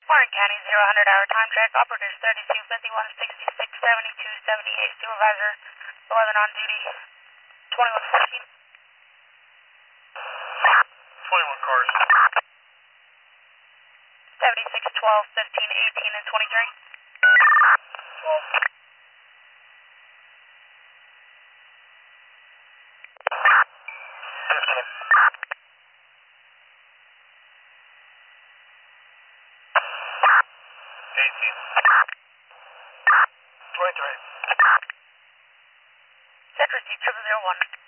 Warren County, 0-100 hour time check. Operators 32, 51, 66, 72, 78. Supervisor 11 on duty. 2114. 21 cars. 76, 12, 15, 18, and 23. 12. 15. 18. 23. Set receipt 0001.